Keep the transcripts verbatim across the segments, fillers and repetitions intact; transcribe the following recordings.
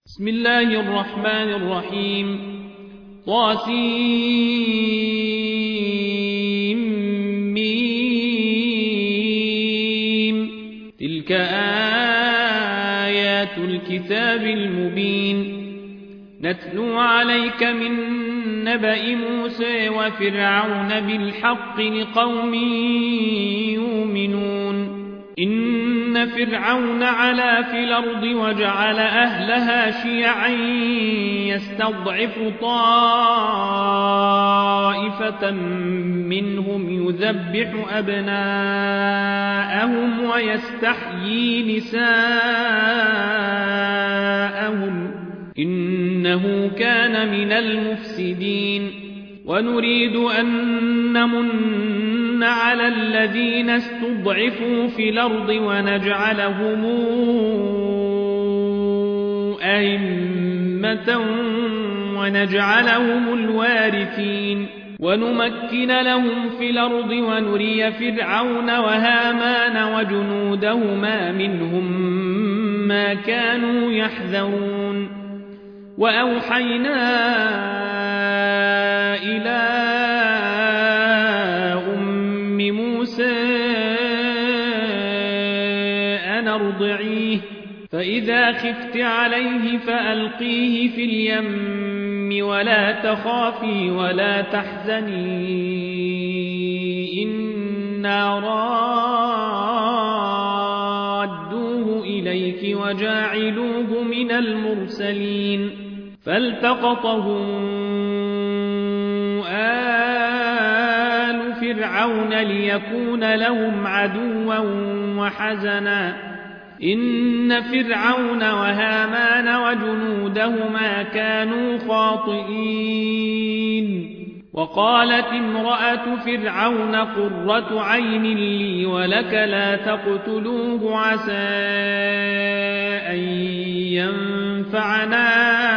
بسم الله الرحمن الرحيم طاسيم تلك آيات الكتاب المبين نتلو عليك من نبأ موسى وفرعون بالحق لقوم يؤمنون إن فرعون علا في الأرض وجعل أهلها شيعا يستضعف طائفة منهم يذبح أبناءهم ويستحيي نساءهم إنه كان من المفسدين ونريد أن نمن على الذين استضعفوا في الأرض ونجعلهم أئمة ونجعلهم الوارثين ونمكن لهم في الأرض ونري فرعون وهامان وجنودهما منهم ما كانوا يحذرون وأوحينا إلى أم موسى أن أرضعيه فإذا خفت عليه فألقيه في اليم ولا تخافي ولا تحزني إنا رادوه إليك وجاعلوه من المرسلين فالتقطه آل فرعون ليكون لهم عدوا وحزنا إن فرعون وهامان وجنودهما كانوا خاطئين وقالت امرأة فرعون قرة عين لي ولك لا تقتلوه عسى أن ينفعنا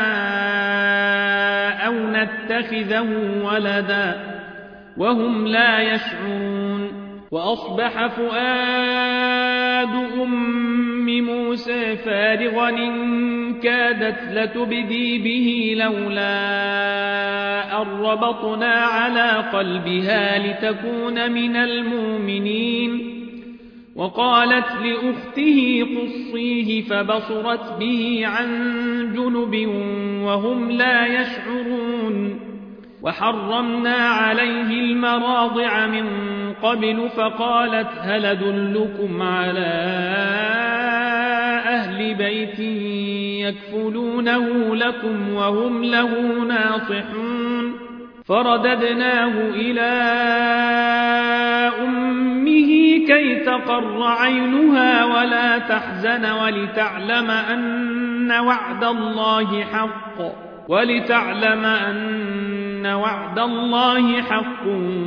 أو نتخذه ولدا وهم لا يشعرون وأصبح فؤاد أم موسى فارغا إن كادت لتبدي به لولا أن ربطنا على قلبها لتكون من المؤمنين وقالت لأخته قصيه فبصرت به عن جنب وهم لا يشعرون وحرمنا عليه المراضع من قبل فقالت هل أدلكم على أهل بيت يكفلونه لكم وهم له ناصحون فرددناه إلى أمه كي تقر عينها ولا تحزن ولتعلم أن وعد الله حق ولتعلم أن وعد الله حق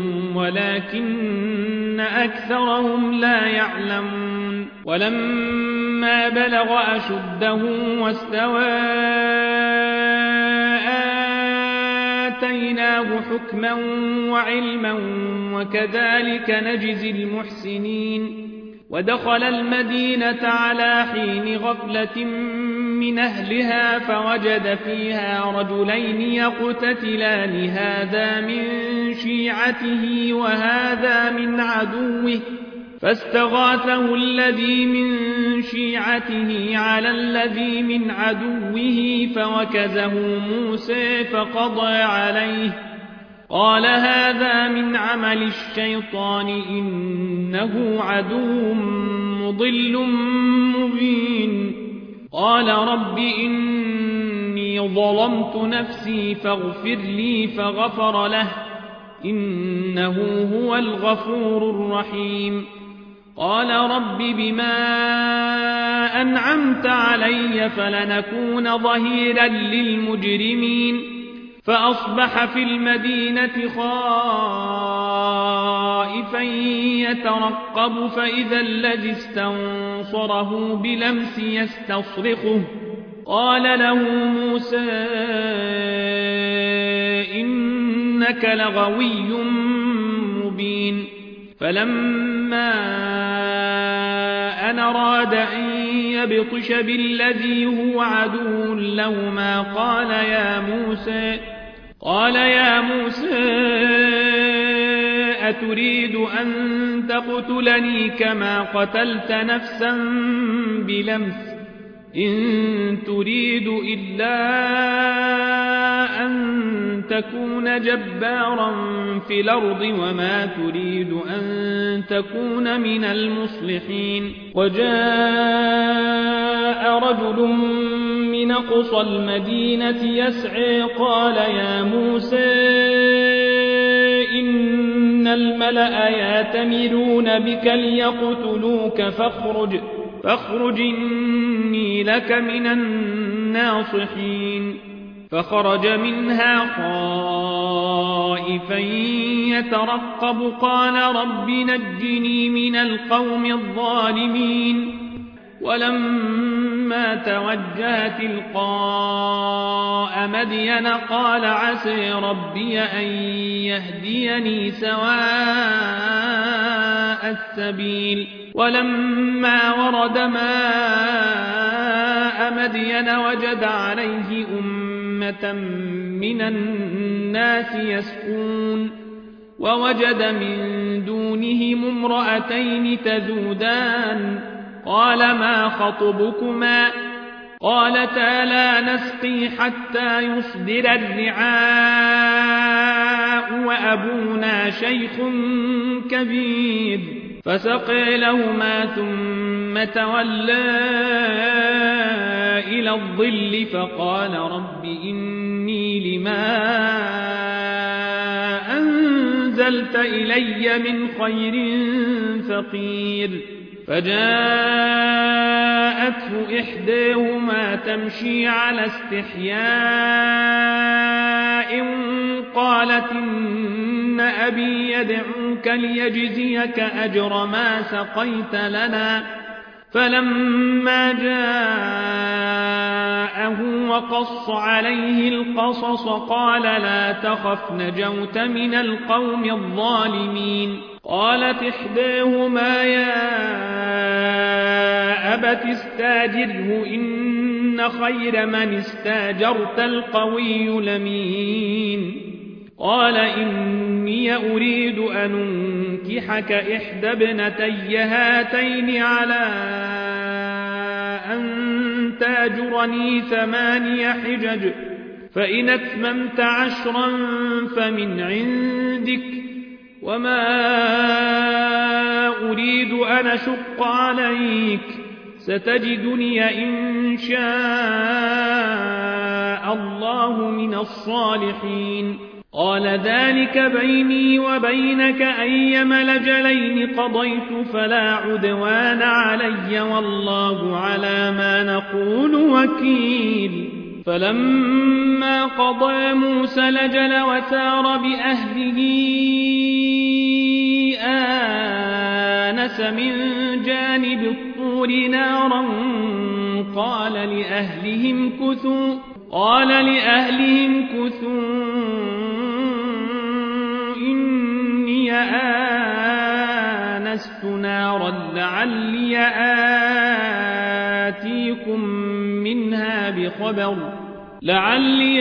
ولكن أكثرهم لا يعلمون ولما بلغ أشده واستوى آتيناه حكما وعلما وكذلك نجزي المحسنين ودخل المدينة على حين غفلة من أهلها فوجد فيها رجلين يقتتلان هذا من شيعته وهذا من عدوه فاستغاثه الذي من شيعته على الذي من عدوه فوكزه موسى فقضى عليه قال هذا من عمل الشيطان إنه عدو مضل مبين قال رب إني ظلمت نفسي فاغفر لي فغفر له إنه هو الغفور الرحيم قال رب بما أنعمت علي فلنكون ظهيرا للمجرمين فأصبح في المدينة خائفا يترقب فإذا الذي استنصره بلمس يستصرخه قال له موسى إنك لغوي مبين فلما أن أراد أن ليبطش بالذي هو عدو لهما قال يا موسى قال يا موسى أتريد أن تقتلني كما قتلت نفسا بلمس إن تريد إلا أن تكون جبارا في الأرض وما تريد أن تكون من المصلحين. وجاء رجل من أقصى المدينة يسعى قال يا موسى إن الملأ يأتمرون بك ليقتلوك فاخرج فاخرج إني لك من الناصحين. فخرج منها خائفا يترقب قال رب نجني من القوم الظالمين. ولما توجه تلقاء مدين قال عسى ربي أن يهديني سواء السبيل. ولما ورد ماء مدين وجد عليه أمة من الناس يسقون ووجد من دونهم امرأتين تذودان قال ما خطبكما قالتا لا نسقي حتى يصدر الرعاء وأبونا شيخ كبير. فسقي لهما ثم تولى إلى الظل فقال رب إني لما أنزلت إلي من خير فقير. فجاءته إحداهما تمشي على استحياء قالت إن أبي يدعوك ليجزيك أجر ما سقيت لنا. فلما جاءه وقص عليه القصص قال لا تخف نجوت من القوم الظالمين. قالت إحداهما يا أبت استاجره إن خير من استاجرت القوي الأمين. قال إني أريد أن أنكحك إحدى ابنتي هاتين على أن تاجرني ثماني حجج فإن أتممت عشرا فمن عندك وما أريد أن أشق عليك ستجدني إن شاء الله من الصالحين. قال ذلك بيني وبينك أيما الأجلين قضيت فلا عدوان علي والله على ما نقول وكيل. فلما قضى موسى الأجل وسار بأهله آنس من جانب الطور نارا قال لأهلهم كثوا قال لأهلهم كثوا إني آنست نارا لعلي آتيكم منها بخبر لعلي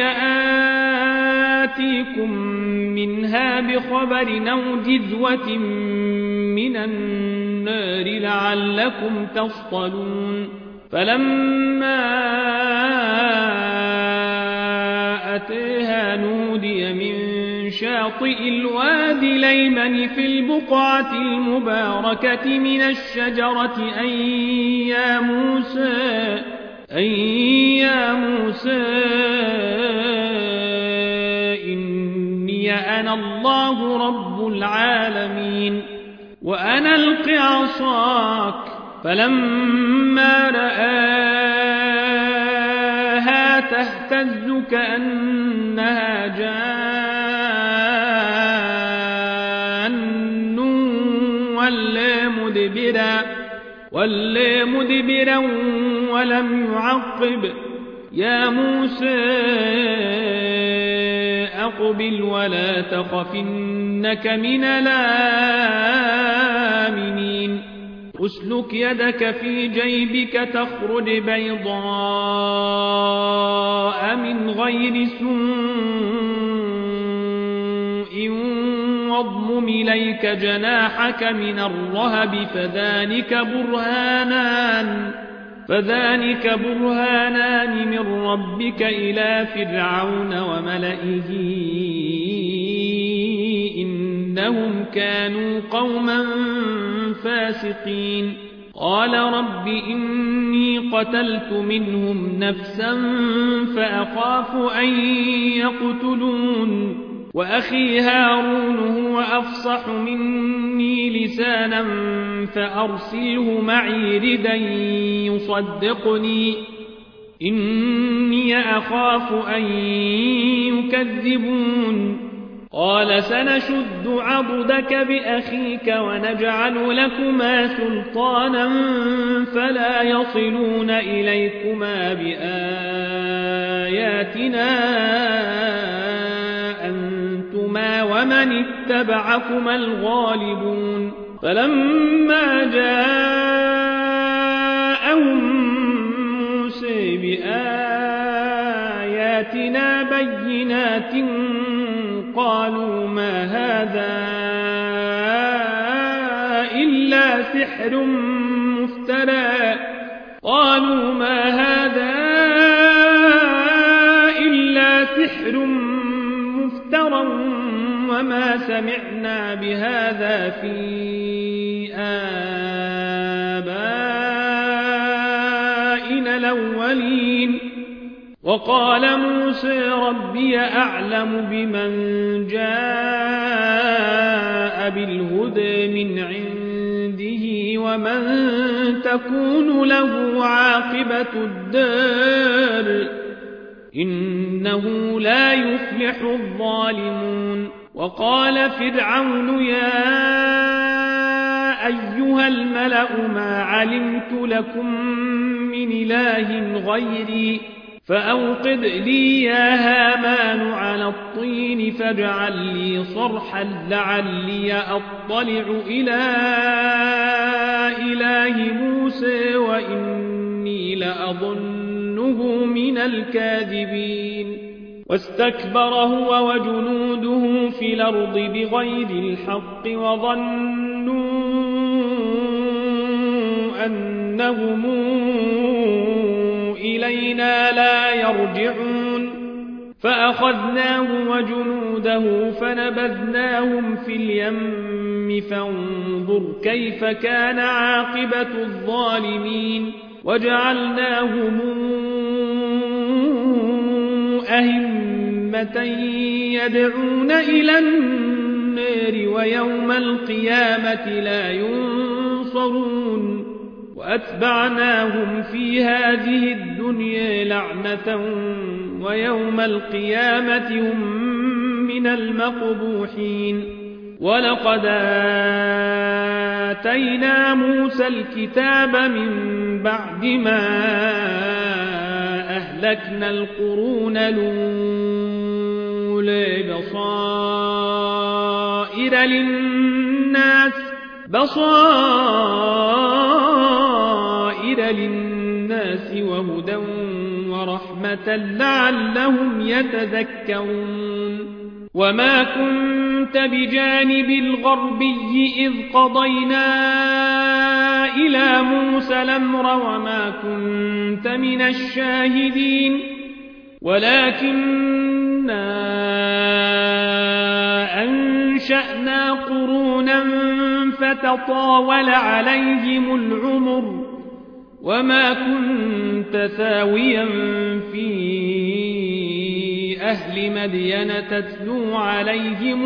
آتيكم منها بخبر أو جذوة من النار لعلكم تصطلون. فلما أتيها نودي من شاطئ الوادي الأيمن في البقعة المباركة من الشجرة أن يا موسى أن يا موسى إني أنا الله رب العالمين وأنا ألق عصاك. فلما رآها تهتز كأنها جان ولا مدبرا ولا مدبرا ولم يعقب. يا موسى أقبل ولا تخف إنك من الآمنين. أسلك يدك في جيبك تخرج بيضاء من غير سوء واضمم إليك جناحك من الرهب فذلك برهانان فذلك برهانان من ربك إلى فرعون وملئه إنهم كانوا قوما فاسقين قال رب إني قتلت منهم نفسا فأخاف أن يقتلون وأخي هارون هو أفصح مني لسانا فأرسله معي ردا يصدقني إني أخاف أن يكذبون قال سنشد عضدك بأخيك ونجعل لكما سلطانا فلا يصلون إليكما بآياتنا أنتما ومن اتبعكما الغالبون فلما جاءهم موسى بآياتنا بينات قالوا ما هذا إلا سحر مفترى قالوا ما هذا إلا سحر مفترى وما سمعنا بهذا في آبائنا الأولين وقال موسى ربي أعلم بمن جاء بالهدى من عنده ومن تكون له عاقبة الدار إنه لا يفلح الظالمون وقال فرعون يا أيها الملأ ما علمت لكم من إله غيري فأوقد لي يا هامان على الطين فاجعل لي صرحا لعلي أطلع إلى إله موسى وإني لأظنه من الكاذبين واستكبر هو وجنوده في الأرض بغير الحق وظنوا أنهم إلينا لا يرجعون فأخذناه وجنوده فنبذناهم في اليم فانظر كيف كان عاقبة الظالمين وجعلناهم أئمة يدعون إلى النار ويوم القيامة لا ينصرون وأتبعناهم في هذه الدنيا لعنة ويوم القيامة هم من المقبوحين ولقد آتينا موسى الكتاب من بعد ما أهلكنا القرون الأولى بصائر للناس بصائر للناس وهدى ورحمة لعلهم يتذكرون وما كنت بجانب الغربي إذ قضينا إلى موسى الأمر وما كنت من الشاهدين ولكننا أنشأنا قرونا فتطاول عليهم العمر وما كنت ثاويا في أهل مدين تتلو عليهم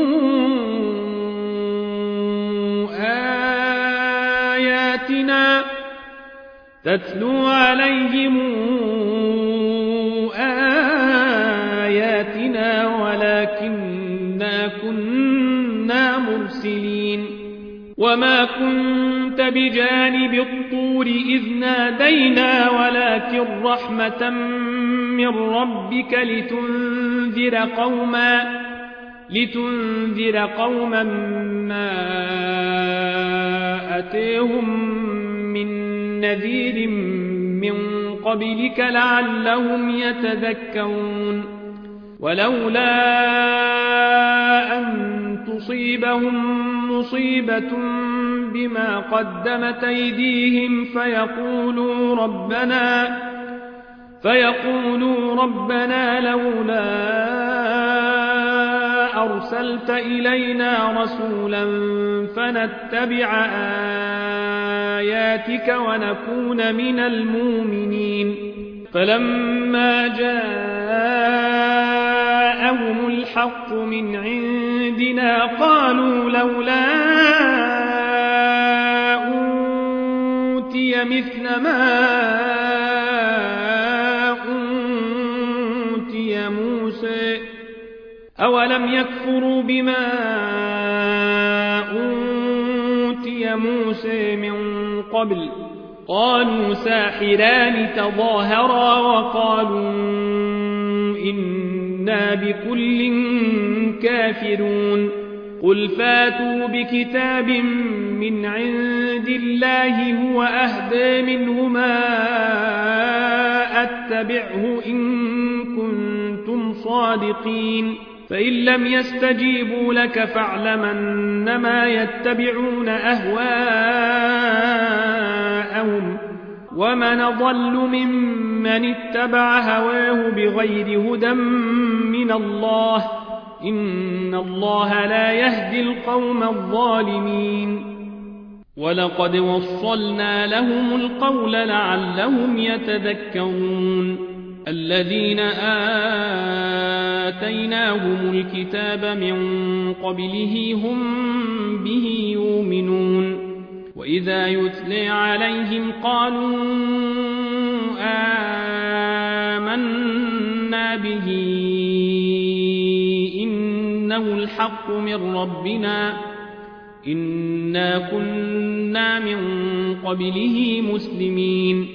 آياتنا تتلو عليهم آياتنا ولكننا كنا مرسلين وما كنت بجانب الطور إذ نادينا ولكن رحمة من ربك لتنذر قوما لتنذر قوما ما أتيهم من نذير من قبلك لعلهم يتذكرون ولولا أن تصيبهم مصيبة بما قدمت أيديهم فيقولوا ربنا فيقولوا ربنا لولا أرسلت إلينا رسولا فنتبع آياتك ونكون من المؤمنين فلما جاءهم الحق من عندنا قالوا لولا أوتي مثل ما أوتي موسى أولم يكفروا بما أوتي موسى من قبل قالوا ساحران تظاهرا وقالوا إنا بكل كافرون قل فاتوا بكتاب من عند الله هو أهدى منهما أتبعه إن كنتم صادقين فإن لم يستجيبوا لك فاعلمنما يتبعون أهواءهم ومن ضل ممن اتبع هواه بغير هدى من الله إن الله لا يهدي القوم الظالمين ولقد وصلنا لهم القول لعلهم يتذكرون الذين آتيناهم الكتاب من قبله هم به يؤمنون وإذا يتلى عليهم قالوا آمنا به إنه الحق من ربنا إنا كنا من قبله مسلمين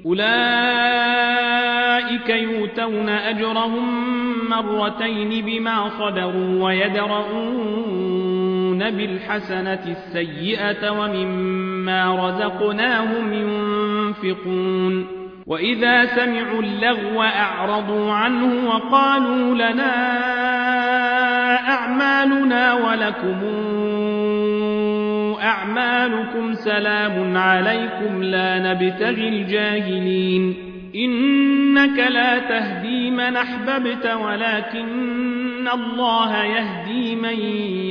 أولئك يؤتون أجرهم مرتين بما صبروا ويدرؤون بالحسنة السيئة ومما رزقناهم ينفقون وإذا سمعوا اللغو أعرضوا عنه وقالوا لنا أعمالنا ولكم أعمالكم سلام عليكم لا نبتغي الجاهلين إنك لا تهدي من أحببت ولكن الله يهدي من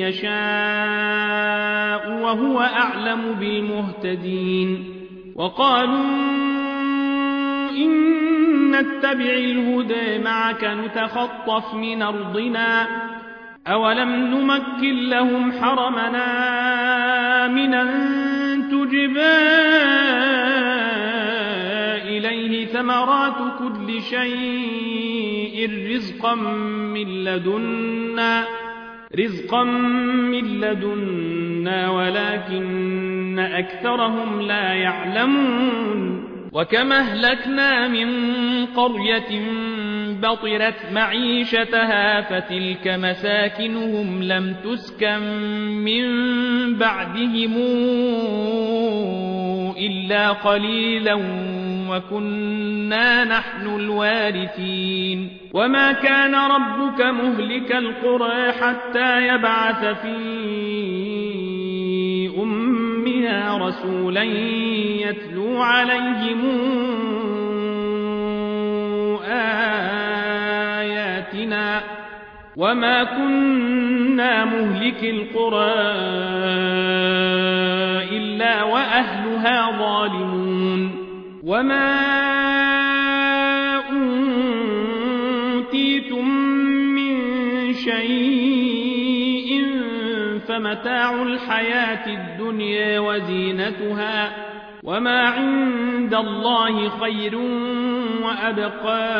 يشاء وهو أعلم بالمهتدين وقالوا إن نتبع الهدى معك نتخطف من أرضنا أولم نمكن لهم حرمنا من أن تجبى إليه ثمرات كل شيء رزقا من لدنا رزقا من لدنا ولكن أكثرهم لا يعلمون وكما أهلكنا من قرية بطرت معيشتها فتلك مساكنهم لم تسكن من بعدهم إلا قليلا وكنا نحن الوارثين وما كان ربك مهلك القرى حتى يبعث في أمها رسولا يتلو عليهم آياتنا وما كنا مهلك القرى إلا وأهلها ظالمون وما أوتيتم من شيء فمتاع الحياة الدنيا وزينتها وما عند الله خير وأبقى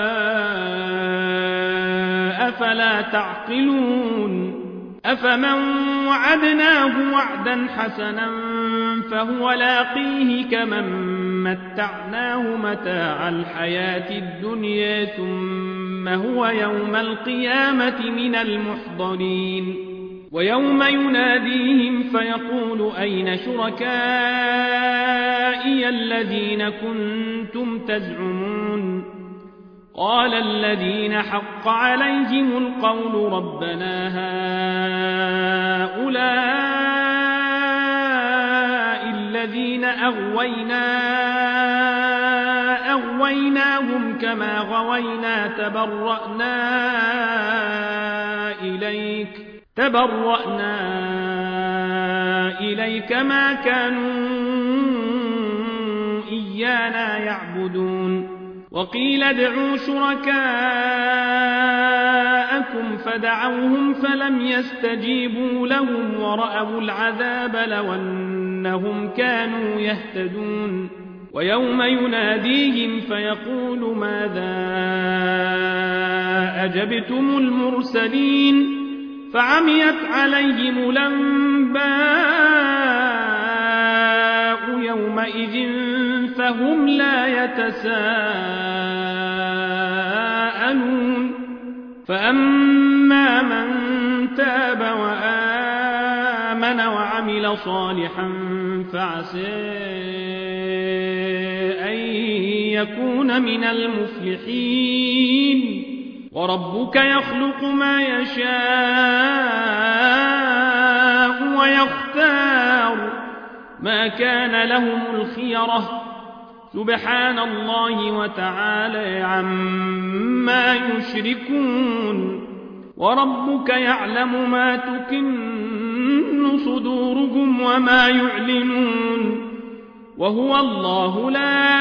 أفلا تعقلون أفمن وعدناه وعدا حسنا فهو لاقيه كمن متعناه متاع الحياة الدنيا ثم هو يوم القيامة من المحضرين ويوم يناديهم فيقول أين شركائي الذين كنتم تزعمون قال الذين حق عليهم القول ربنا هؤلاء الذين أغوينا أغويناهم كما غوينا تبرأنا إليك تبرأنا إليك ما كانوا إيانا يعبدون وقيل ادعوا شركاءكم فدعوهم فلم يستجيبوا لهم ورأوا العذاب لو أنهم كانوا يهتدون ويوم يناديهم فيقول ماذا أجبتم المرسلين فعميت عليهم الأنباء يومئذ فهم لا يتساءلون فأما من تاب وآمن وعمل صالحا فعسى أن يكون من المفلحين وربك يخلق ما يشاء ويختار ما كان لهم الخيرة سبحان الله وتعالى عما يشركون وربك يعلم ما تكن صدورهم وما يعلنون وهو الله لا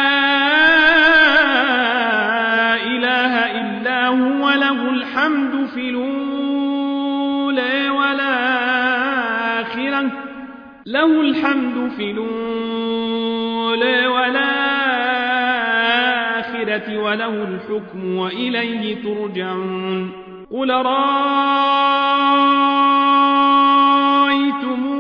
إله إلا هو له الحمد في الأولى والآخرة له الحمد في الأولى والآخرة وله الحكم وإليه ترجعون قل رأيتم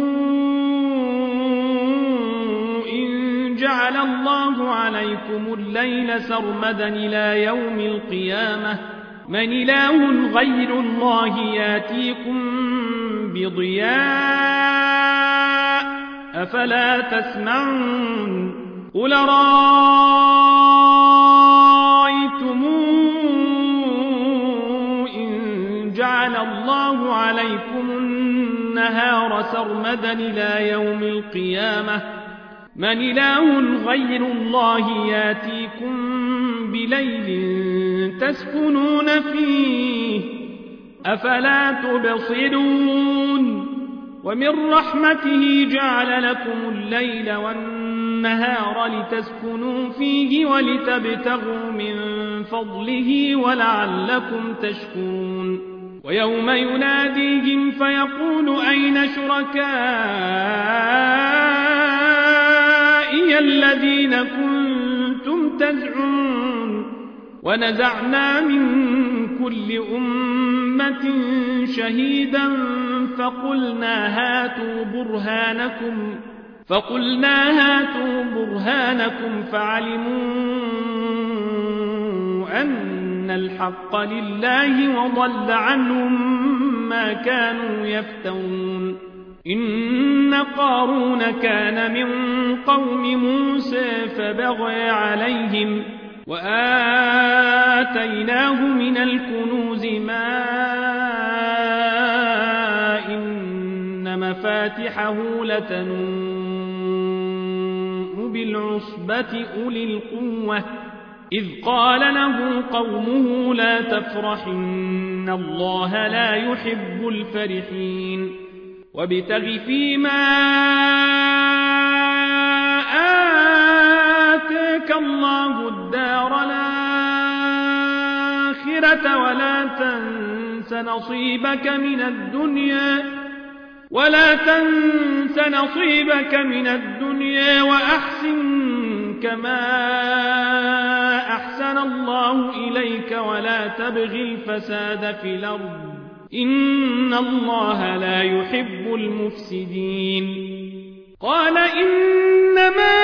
إن جعل الله عليكم الليل سرمدا إلى يوم القيامة من إله غير الله ياتيكم بضياء أفلا تسمعون قل رأيتم إن جعل الله عليكم النهار سرمدا إلى يوم القيامة من إله غير الله ياتيكم بليل تسكنون فيه أفلا تبصرون ومن رحمته جعل لكم الليل والنهار لتسكنوا فيه ولتبتغوا من فضله ولعلكم تشكرون ويوم يناديهم فيقول أين شركائي الذين كنتم تزعمون ونزعنا من كل أمة شهيدا فقلنا هاتوا برهانكم فقلنا هاتوا برهانكم فعلموا أن الحق لله وضل عنهم ما كانوا يفترون إن قارون كان من قوم موسى فبغى عليهم وآتيناه من الكنوز ما إن مفاتحه لتنوء بالعصبة أولي القوة إذ قال له قومه لا تفرح إن الله لا يحب الفرحين وابتغ فيما آتاك الله الدار الآخرة ولا تنس نصيبك من الدنيا ولا تنس نصيبك من الدنيا وأحسن كما أحسن الله إليك ولا تبغ الفساد في الأرض إن الله لا يحب المفسدين قال إنما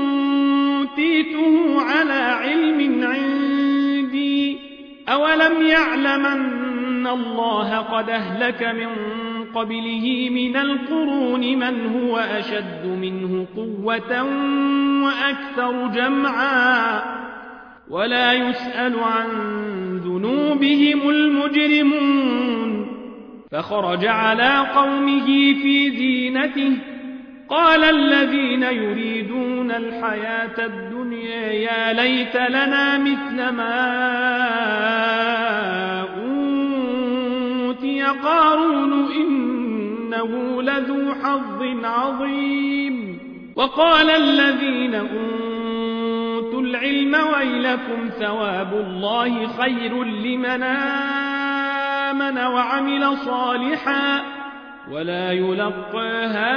أوتيته على علم عندي أولم وليعلم أن الله قد أهلك من قبله من القرون من هو أشد منه قوة وأكثر جمعا ولا يسأل عن ذنوبهم المجرمون. فخرج على قومه في زينته قال الذين يريدون الحياة الدنيا يا ليت لنا مثل ما أوتي قارون إنه لذو حظ عظيم. وقال الذين أوتوا العلم ويلكم ثواب الله خير لمن آمن وعمل صالحا ولا يلقاها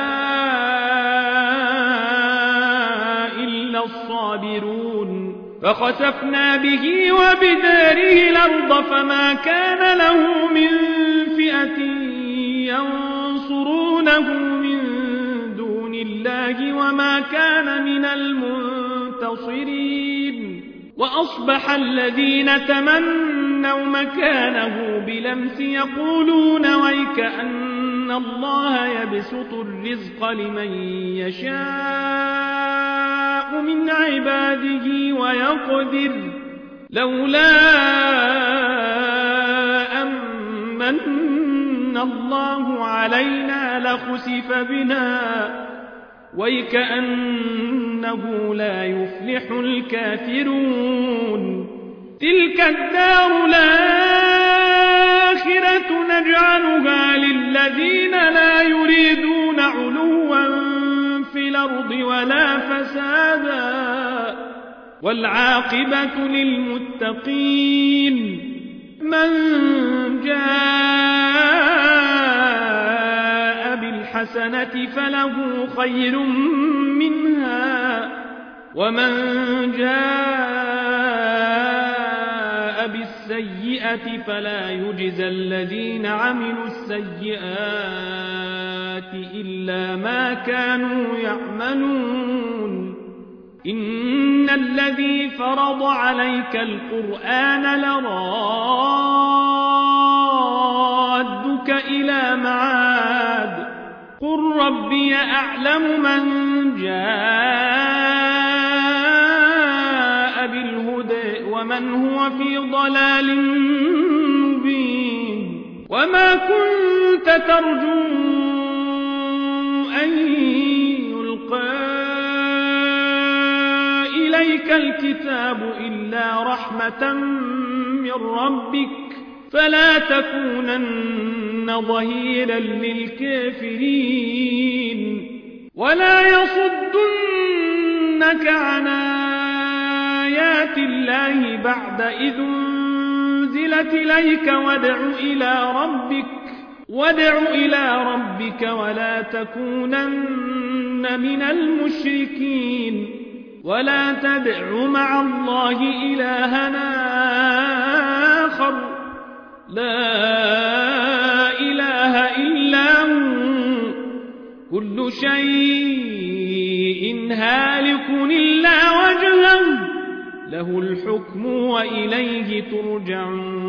إلا الصابرون. فخسفنا به وبداره الأرض فما كان له من فئة ينصرونه من دون الله وما كان من المنتصرين. وأصبح الذين تمنوا مكانه بلمس يقولون ويك أن الله يبسط الرزق لمن يشاء من عباده ويقدر لولا أمن الله علينا لخسف بنا ويكأنه لا يفلح الكافرون. تلك الدار الآخرة نجعلها للذين لا يريدون علوا في الأرض ولا فسادا والعاقبة للمتقين. من جاء بالحسنة فله خير منها ومن جاء بالسيئة فلا يجزى الذين عملوا السيئات إلا ما كانوا يعملون. إن الذي فرض عليك القرآن لرادك إلى معاد قل ربي أعلم من جاء بالهدى ومن هو في ضلال مبين. وما كنت ترجو أن يلقى إليك الكتاب إلا رحمة من ربك فلا تكونن ظهيرا للكافرين. ولا يصدنك عن آيات الله بعد إذ أنزلت إليك وادع إلى ربك وادع إلى ربك ولا تكونن من المشركين. ولا تدع مع الله إلهنا آخر لا إله إلا هو كل شيء هالك إلا وجهه له الحكم وإليه ترجعون.